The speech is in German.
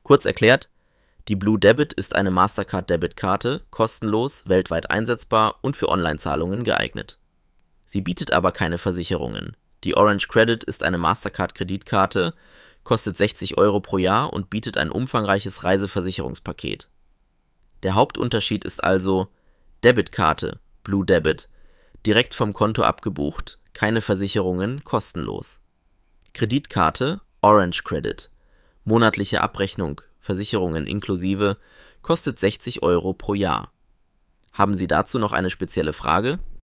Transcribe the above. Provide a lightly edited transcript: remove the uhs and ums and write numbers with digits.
Kurz erklärt, die Blue Debit ist eine Mastercard-Debitkarte, kostenlos, weltweit einsetzbar und für Online-Zahlungen geeignet. Sie bietet aber keine Versicherungen. Die Orange Credit ist eine Mastercard-Kreditkarte, kostet 60 Euro pro Jahr und bietet ein umfangreiches Reiseversicherungspaket. Der Hauptunterschied ist also Debitkarte, Blue Debit, direkt vom Konto abgebucht, keine Versicherungen, kostenlos. Kreditkarte, Orange Credit, monatliche Abrechnung, Versicherungen inklusive, kostet 60 Euro pro Jahr. Haben Sie dazu noch eine spezielle Frage?